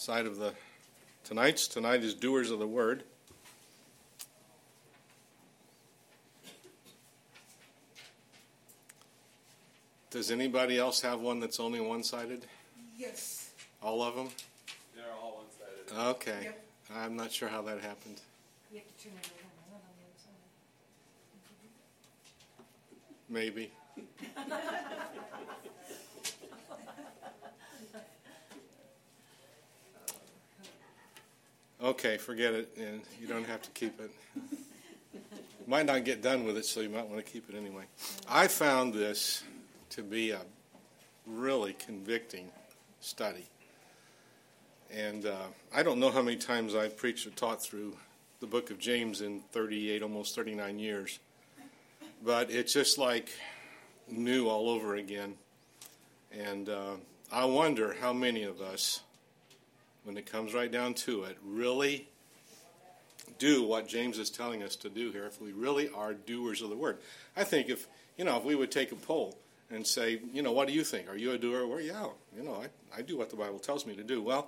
side of the tonight's. Tonight is Doers of the Word. Does anybody else have one that's only one-sided? Yes. All of them? They're all one-sided. Okay. Yep. I'm not sure how that happened. You have to turn it around. Not on the other side. Maybe. Okay, forget it, and you don't have to keep it. Might not get done with it, so you might want to keep it anyway. I found this to be a really convicting study. And I don't know how many times I've preached or taught through the book of James in 38, almost 39 years. But it's just like new all over again. And I wonder how many of us, when it comes right down to it, really do what James is telling us to do here, if we really are doers of the word. I think if we would take a poll and say, what do you think? Are you a doer? Well, yeah, I do what the Bible tells me to do. Well,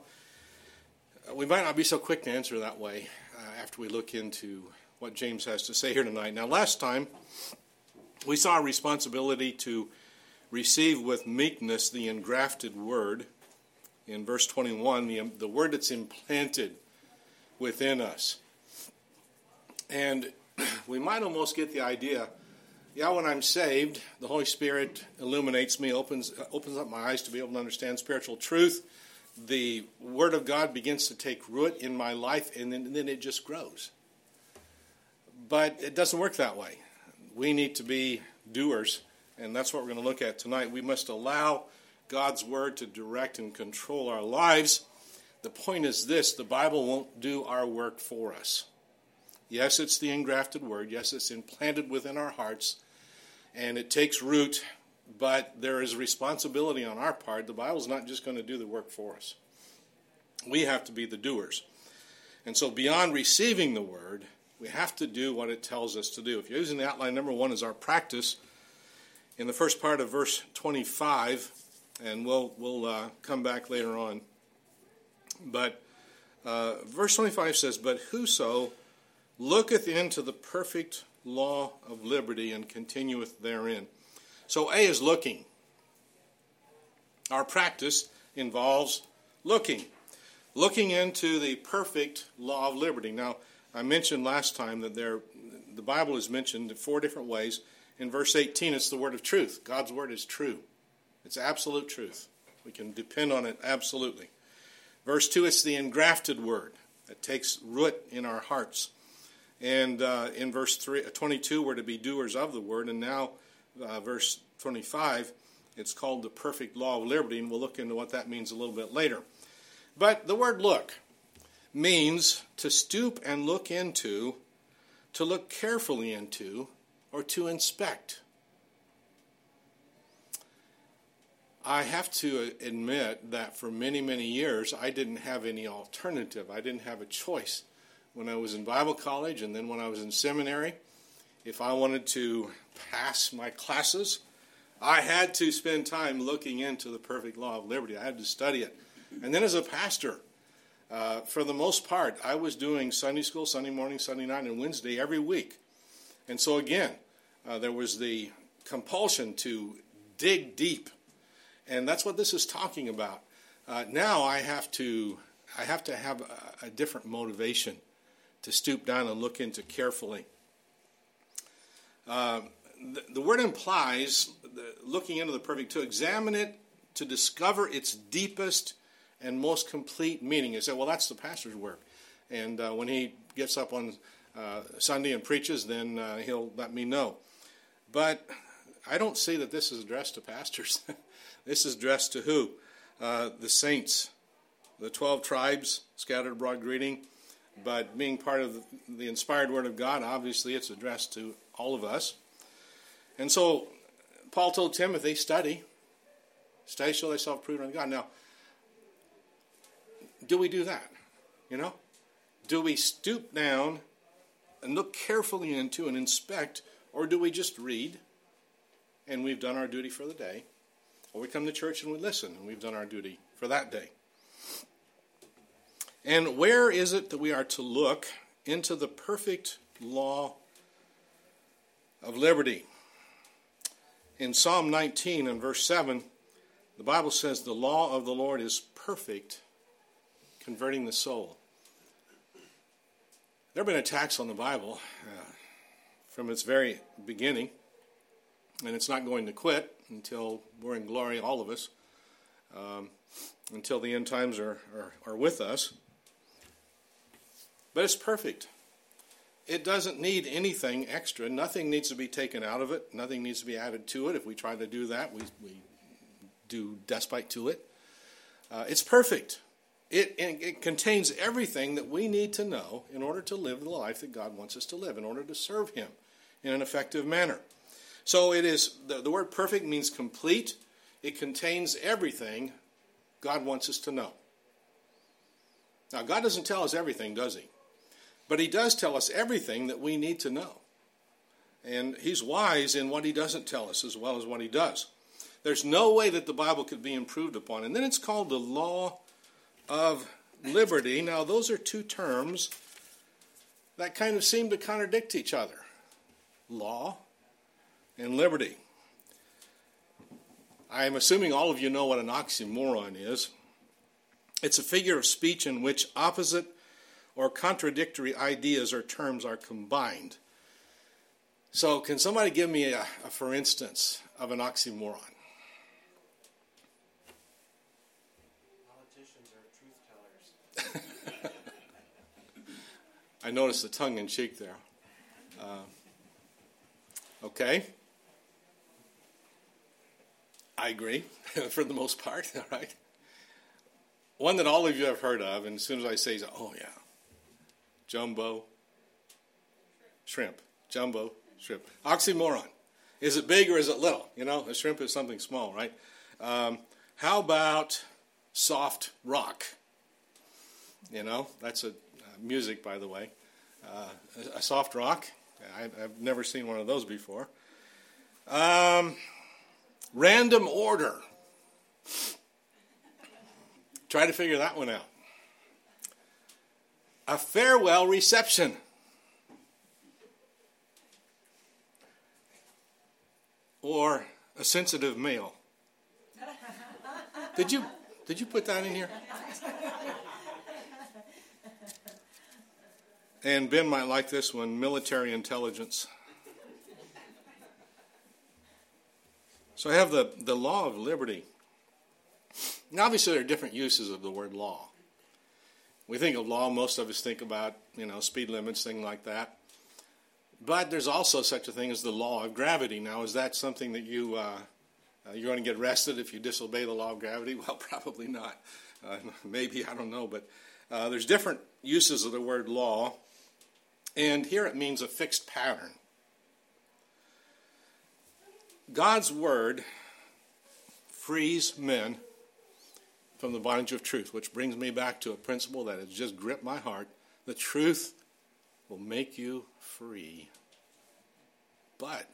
we might not be so quick to answer that way after we look into what James has to say here tonight. Now, last time, we saw a responsibility to receive with meekness the engrafted word. In verse 21, the word that's implanted within us. And we might almost get the idea, when I'm saved, the Holy Spirit illuminates me, opens up my eyes to be able to understand spiritual truth. The Word of God begins to take root in my life, and then it just grows. But it doesn't work that way. We need to be doers, and that's what we're going to look at tonight. We must allow God's Word to direct and control our lives. The point is this: the Bible won't do our work for us. Yes, it's the engrafted Word. Yes, it's implanted within our hearts, and it takes root, but there is responsibility on our part. The Bible's not just going to do the work for us. We have to be the doers. And so beyond receiving the Word, we have to do what it tells us to do. If you're using the outline, number 1 is our practice. In the first part of verse 25, and we'll come back later on. But verse 25 says, "But whoso looketh into the perfect law of liberty and continueth therein." So A is looking. Our practice involves looking into the perfect law of liberty. Now, I mentioned last time that the Bible is mentioned in 4 different ways. In verse 18, it's the word of truth. God's word is true. It's absolute truth. We can depend on it absolutely. Verse 2, it's the engrafted word that takes root in our hearts. And in verse 22, we're to be doers of the word. And now, verse 25, it's called the perfect law of liberty, and we'll look into what that means a little bit later. But the word look means to stoop and look into, to look carefully into, or to inspect. I have to admit that for many, many years, I didn't have any alternative. I didn't have a choice. When I was in Bible college and then when I was in seminary, if I wanted to pass my classes, I had to spend time looking into the perfect law of liberty. I had to study it. And then as a pastor, for the most part, I was doing Sunday school, Sunday morning, Sunday night, and Wednesday every week. And so again, there was the compulsion to dig deep. And that's what this is talking about. Now I have to have a different motivation to stoop down and look into carefully. The word implies looking into the perfect, to examine it, to discover its deepest and most complete meaning. You say, well, that's the pastor's work. And when he gets up on Sunday and preaches, then he'll let me know. But I don't see that this is addressed to pastors. This is addressed to who? The saints, the 12 tribes, scattered abroad greeting. But being part of the inspired Word of God, obviously it's addressed to all of us. And so Paul told Timothy, study, show thyself approved unto God. Now, do we do that? Do we stoop down and look carefully into and inspect, or do we just read and we've done our duty for the day? Or we come to church and we listen and we've done our duty for that day? And where is it that we are to look? Into the perfect law of liberty. In Psalm 19 and verse 7, the Bible says, the law of the Lord is perfect, converting the soul. There have been attacks on the Bible from its very beginning, and it's not going to quit until we're in glory, all of us, until the end times are with us. But it's perfect. It doesn't need anything extra. Nothing needs to be taken out of it. Nothing needs to be added to it. If we try to do that, we do despite to it. It's perfect. It contains everything that we need to know in order to live the life that God wants us to live, in order to serve Him in an effective manner. So it is, the word perfect means complete. It contains everything God wants us to know. Now, God doesn't tell us everything, does He? But He does tell us everything that we need to know. And He's wise in what He doesn't tell us as well as what He does. There's no way that the Bible could be improved upon. And then it's called the law of liberty. Now, those are two terms that kind of seem to contradict each other. Law and liberty. I'm assuming all of you know what an oxymoron is. It's a figure of speech in which opposite or contradictory ideas or terms are combined. So can somebody give me a for instance of an oxymoron? Politicians are truth tellers. I noticed the tongue in cheek there. Okay. I agree, for the most part, all right? One that all of you have heard of, and as soon as I say, oh yeah, jumbo, shrimp. Jumbo, shrimp. Oxymoron. Is it big or is it little? You know, a shrimp is something small, right? How about soft rock? You know, that's a music, by the way. A soft rock. I've never seen one of those before. Random order. Try to figure that one out. A farewell reception. Or a sensitive male. Did you put that in here? And Ben might like this one, military intelligence. So I have the law of liberty. Now, obviously, there are different uses of the word law. We think of law, most of us think about, speed limits, things like that. But there's also such a thing as the law of gravity. Now, is that something that you're going to get arrested if you disobey the law of gravity? Well, probably not. Maybe, I don't know. But there's different uses of the word law. And here it means a fixed pattern. God's word frees men from the bondage of truth, which brings me back to a principle that has just gripped my heart. The truth will make you free. But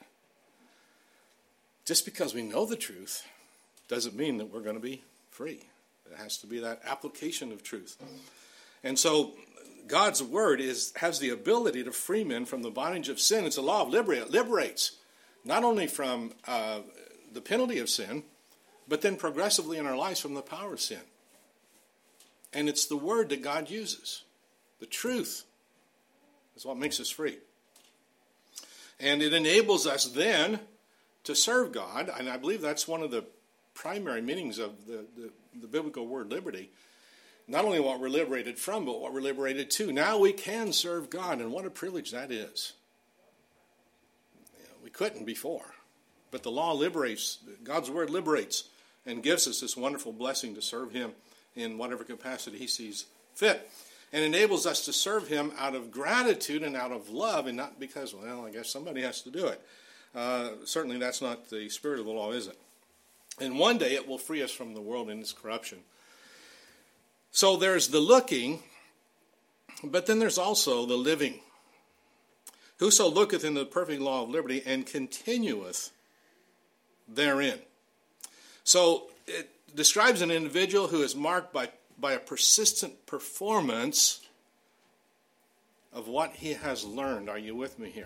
just because we know the truth doesn't mean that we're going to be free. It has to be that application of truth. And so God's word has the ability to free men from the bondage of sin. It's a law of liberty. It liberates not only from the penalty of sin, but then progressively in our lives from the power of sin. And it's the word that God uses. The truth is what makes us free. And it enables us then to serve God. And I believe that's one of the primary meanings of the biblical word liberty. Not only what we're liberated from, but what we're liberated to. Now we can serve God, and what a privilege that is. We couldn't before. But the law liberates, God's word liberates, and gives us this wonderful blessing to serve Him in whatever capacity He sees fit. And enables us to serve Him out of gratitude and out of love, and not because, well, I guess somebody has to do it. Certainly that's not the spirit of the law, is it? And one day it will free us from the world and its corruption. So there's the looking, but then there's also the living. Whoso looketh in the perfect law of liberty and continueth therein. So it describes an individual who is marked by by a persistent performance of what he has learned. Are you with me here?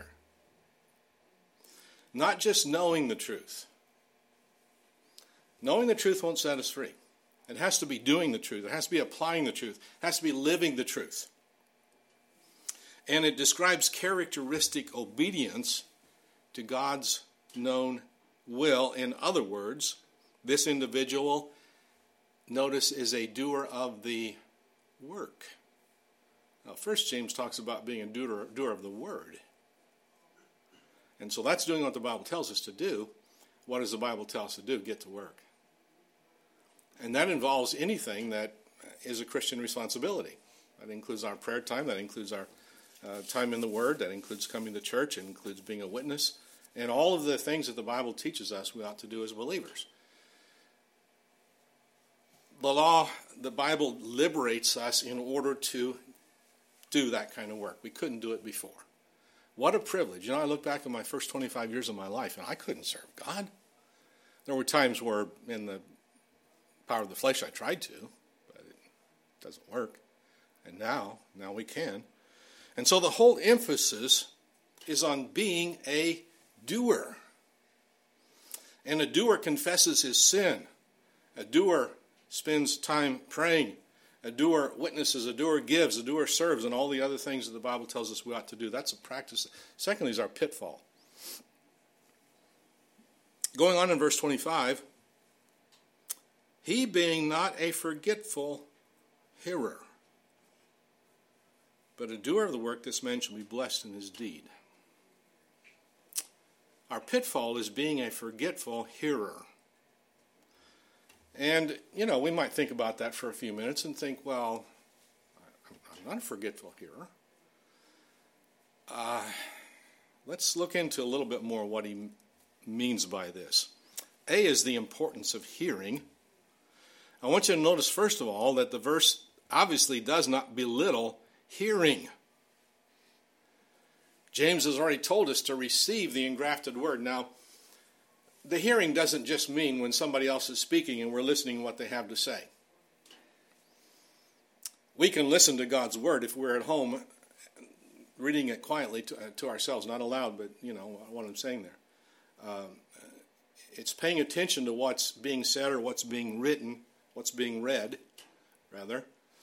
Not just knowing the truth. Knowing the truth won't set us free. It has to be doing the truth. It has to be applying the truth. It has to be living the truth. And it describes characteristic obedience to God's known will. In other words, this individual, notice, is a doer of the work. Now, First James talks about being a doer of the word. And so that's doing what the Bible tells us to do. What does the Bible tell us to do? Get to work. And that involves anything that is a Christian responsibility. That includes our prayer time. That includes our time in the Word. That includes coming to church. It includes being a witness. And all of the things that the Bible teaches us we ought to do as believers. The law, the Bible liberates us in order to do that kind of work. We couldn't do it before. What a privilege. You know, I look back at my first 25 years of my life, and I couldn't serve God. There were times where in the power of the flesh I tried to, but it doesn't work. And now we can. And so the whole emphasis is on being a doer. And a doer confesses his sin. A doer spends time praying. A doer witnesses, a doer gives, a doer serves, and all the other things that the Bible tells us we ought to do. That's a practice. Secondly is our pitfall. Going on in verse 25, he being not a forgetful hearer, but a doer of the work, this man shall be blessed in his deed. Our pitfall is being a forgetful hearer. And, you know, we might think about that for a few minutes and think, well, I'm not a forgetful hearer. Let's look into a little bit more what he means by this. A is the importance of hearing. I want you to notice, first of all, that the verse obviously does not belittle hearing. James has already told us to receive the engrafted word. Now, the hearing doesn't just mean when somebody else is speaking and we're listening to what they have to say. We can listen to God's word if we're at home reading it quietly to ourselves, not aloud, but you know what I'm saying there. It's paying attention to what's being said or what's being written, what's being read, rather.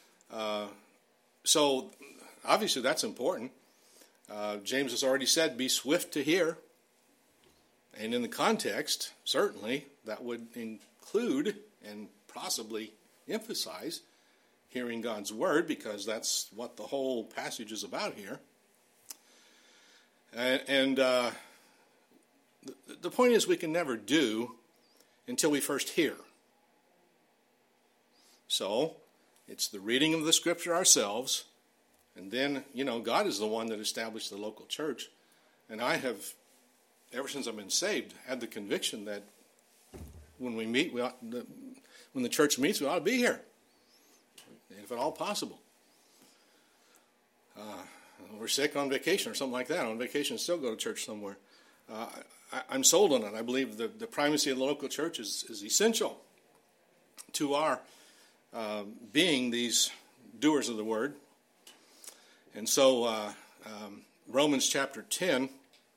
So obviously that's important. James has already said, be swift to hear. And in the context, certainly, that would include and possibly emphasize hearing God's word, because that's what the whole passage is about here. And the point is, we can never do until we first hear. So, it's the reading of the Scripture ourselves, and then, you know, God is the one that established the local church. And I have, ever since I've been saved, had the conviction that when we meet, when the church meets, we ought to be here, if at all possible. We're sick on vacation or something like that. On vacation, still go to church somewhere. I'm sold on it. I believe the primacy of the local church is essential to our being these doers of the word. And so Romans chapter 10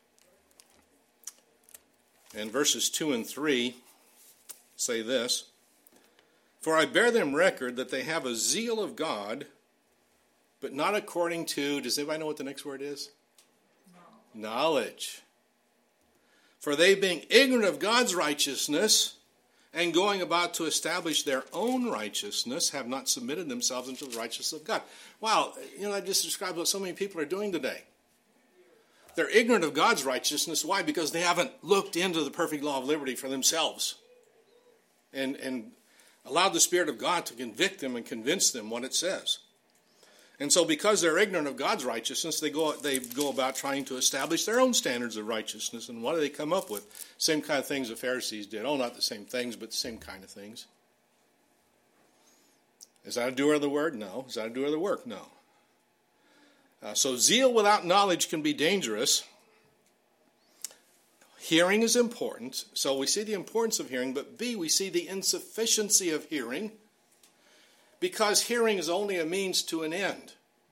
and verses 2 and 3 say this: For I bear them record that they have a zeal of God, but not according to, does anybody know what the next word is? No. Knowledge. For they, being ignorant of God's righteousness and going about to establish their own righteousness, have not submitted themselves unto the righteousness of God. Wow, you know, that just describes what so many people are doing today. They're ignorant of God's righteousness. Why? Because they haven't looked into the perfect law of liberty for themselves and allowed the Spirit of God to convict them and convince them what it says. And so because they're ignorant of God's righteousness, they go about trying to establish their own standards of righteousness. And what do they come up with? Same kind of things the Pharisees did. Oh, not the same things, but the same kind of things. Is that a doer of the word? No. Is that a doer of the work? No. So zeal without knowledge can be dangerous. Hearing is important. So we see the importance of hearing, but B, we see the insufficiency of hearing. because hearing is only a means to an end.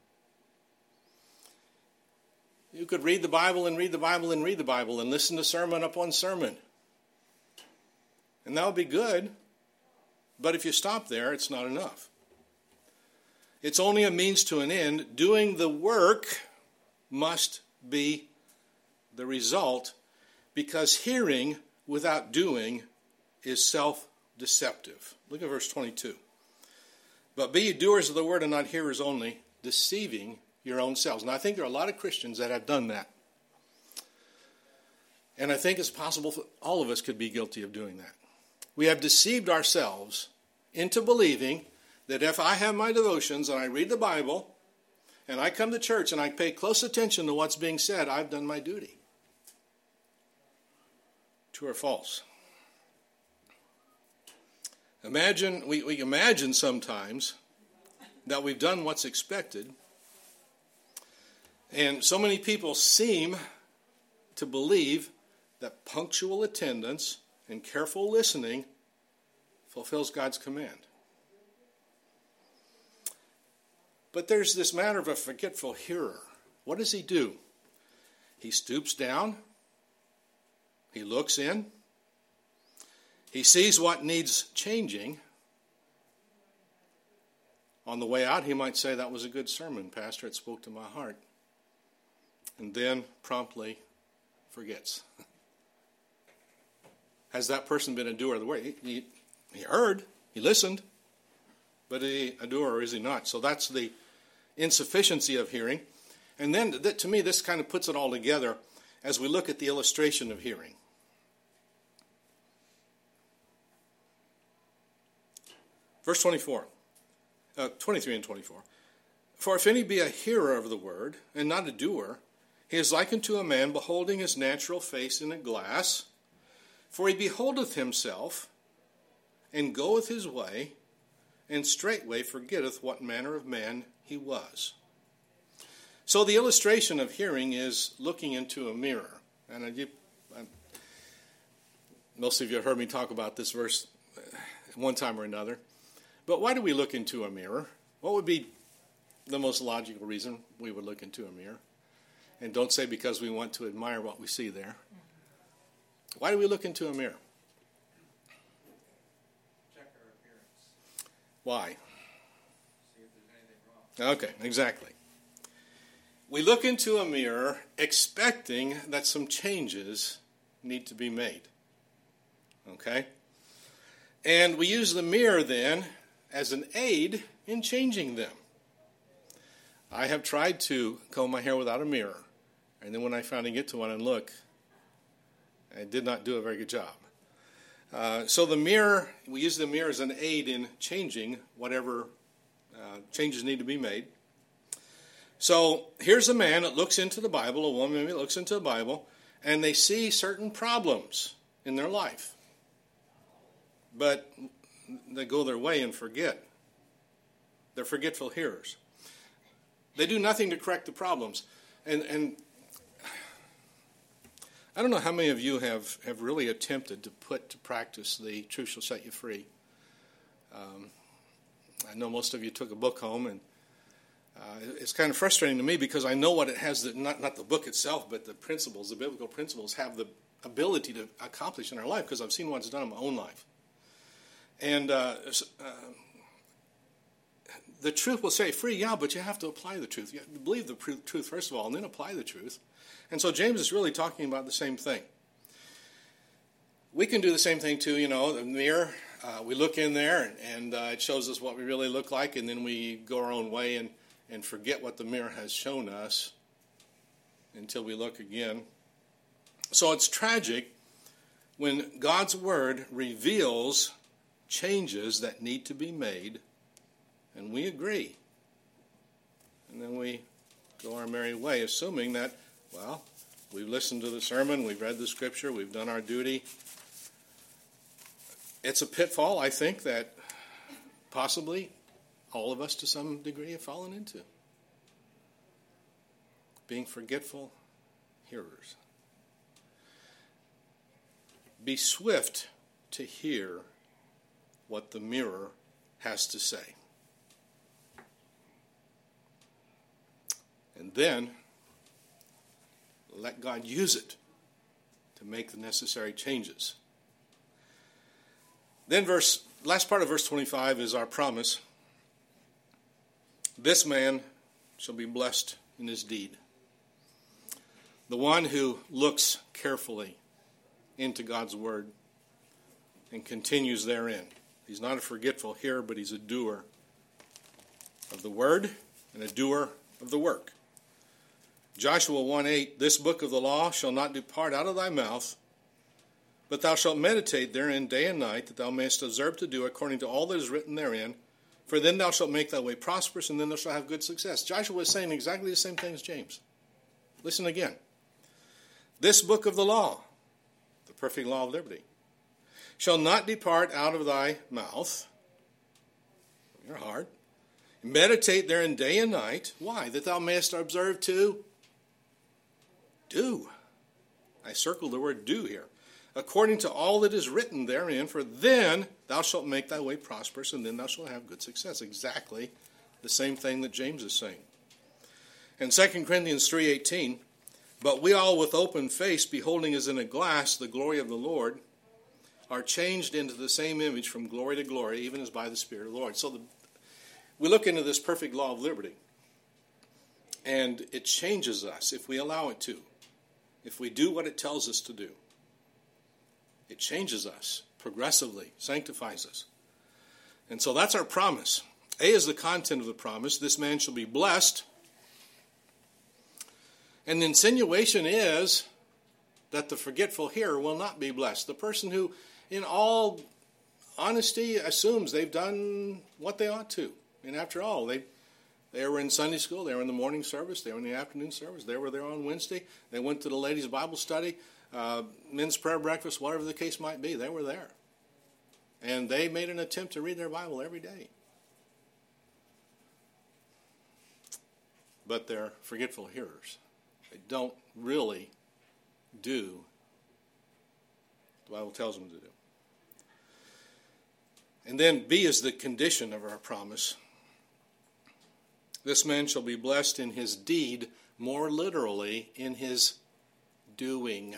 You could read the Bible and read the Bible and read the Bible and listen to sermon upon sermon. And that would be good. But if you stop there, it's not enough. It's only a means to an end. Doing the work must be the result, because hearing without doing is self-deceptive. Look at verse 22. But be ye doers of the word and not hearers only, deceiving your own selves. And I think there are a lot of Christians that have done that. And I think it's possible for all of us could be guilty of doing that. We have deceived ourselves into believing that if I have my devotions and I read the Bible and I come to church and I pay close attention to what's being said, I've done my duty. True or false? We imagine sometimes that we've done what's expected, and so many people seem to believe that punctual attendance and careful listening fulfills God's command. But there's this matter of a forgetful hearer. What does he do? He stoops down. He looks in. He sees what needs changing. On the way out, he might say, "That was a good sermon, Pastor. It spoke to my heart." And then promptly forgets. Has that person been a doer of the word? He heard, he listened, but is he a doer or is he not? So that's the insufficiency of hearing. And then, to me, this kind of puts it all together as we look at the illustration of hearing. Verse 23 and 24. For if any be a hearer of the word, and not a doer, he is likened to a man beholding his natural face in a glass. For he beholdeth himself, and goeth his way, and straightway forgetteth what manner of man he was. So the illustration of hearing is looking into a mirror. And most of you have heard me talk about this verse one time or another. But why do we look into a mirror? What would be the most logical reason we would look into a mirror? And don't say because we want to admire what we see there. Why do we look into a mirror? Check our appearance. Why? See if there's anything wrong. Okay, exactly. We look into a mirror expecting that some changes need to be made. Okay? And we use the mirror then as an aid in changing them. I have tried to comb my hair without a mirror. And then when I finally get to one and look, I did not do a very good job. So the mirror, we use the mirror as an aid in changing whatever changes need to be made. So here's a man that looks into the Bible, a woman maybe looks into the Bible, and they see certain problems in their life. But they go their way and forget. They're forgetful hearers. They do nothing to correct the problems. And I don't know how many of you have really attempted to put to practice the truth shall set you free. I know most of you took a book home, and it's kind of frustrating to me because I know what it has, not the book itself, but the principles, the biblical principles have the ability to accomplish in our life because I've seen what it's done in my own life. And the truth will set you free, yeah, but you have to apply the truth. You have to believe the truth first of all, and then apply the truth. And so James is really talking about the same thing. We can do the same thing too, the mirror. We look in there, and it shows us what we really look like, and then we go our own way and forget what the mirror has shown us until we look again. So it's tragic when God's Word reveals changes that need to be made, and we agree. And then we go our merry way, assuming that, well, we've listened to the sermon, we've read the Scripture, we've done our duty. It's a pitfall, I think, that possibly all of us to some degree have fallen into. Being forgetful hearers. Be swift to hear what the mirror has to say. then let God use it to make the necessary changes. Then last part of verse 25 is our promise. This man shall be blessed in his deed. The one who looks carefully into God's word and continues therein. He's not a forgetful hearer, but he's a doer of the word and a doer of the work. Joshua 1:8, this book of the law shall not depart out of thy mouth, but thou shalt meditate therein day and night, that thou mayest observe to do according to all that is written therein. For then thou shalt make thy way prosperous, and then thou shalt have good success. Joshua is saying exactly the same thing as James. Listen again. This book of the law, the perfect law of liberty, shall not depart out of thy mouth, your heart. Meditate therein day and night. Why? That thou mayest observe to do. I circled the word do here. According to all that is written therein, for then thou shalt make thy way prosperous, and then thou shalt have good success. Exactly the same thing that James is saying. In 2 Corinthians 3:18, but we all with open face, beholding as in a glass the glory of the Lord, are changed into the same image from glory to glory, even as by the Spirit of the Lord. So we look into this perfect law of liberty, and it changes us if we allow it to. If we do what it tells us to do, it changes us progressively, sanctifies us. And so that's our promise. A is the content of the promise. This man shall be blessed. And the insinuation is that the forgetful hearer will not be blessed. The person who, in all honesty, assumes they've done what they ought to. And after all, they were in Sunday school, they were in the morning service, they were in the afternoon service, they were there on Wednesday, they went to the ladies' Bible study, men's prayer breakfast, whatever the case might be, they were there. And they made an attempt to read their Bible every day. But they're forgetful hearers. They don't really do what the Bible tells them to do. And then B is the condition of our promise. This man shall be blessed in his deed, more literally, in his doing.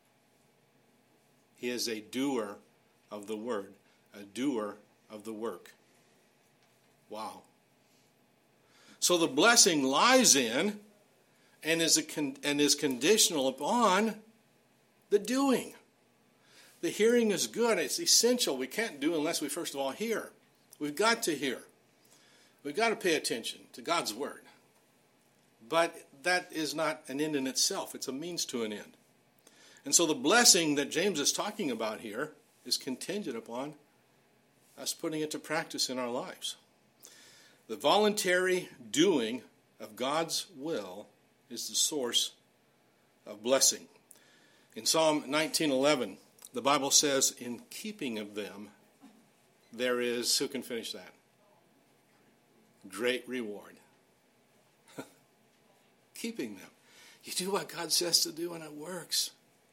He is a doer of the word, a doer of the work. Wow. So the blessing lies in and is conditional upon the doing. The hearing is good. It's essential. We can't do unless we first of all hear. We've got to hear. We've got to pay attention to God's word. But that is not an end in itself. It's a means to an end. And so the blessing that James is talking about here is contingent upon us putting it to practice in our lives. The voluntary doing of God's will is the source of blessing. In Psalm 19:11, the Bible says, in keeping of them, there is, who can finish that? Great reward. Keeping them. You do what God says to do and it works.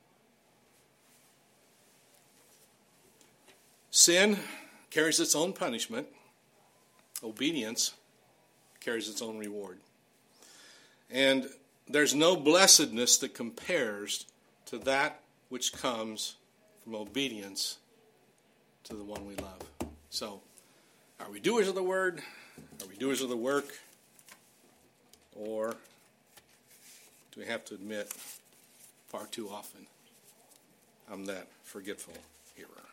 Sin carries its own punishment. Obedience carries its own reward. And there's no blessedness that compares to that which comes from obedience to the one we love. So, are we doers of the word? Are we doers of the work? Or do we have to admit far too often I'm that forgetful hearer?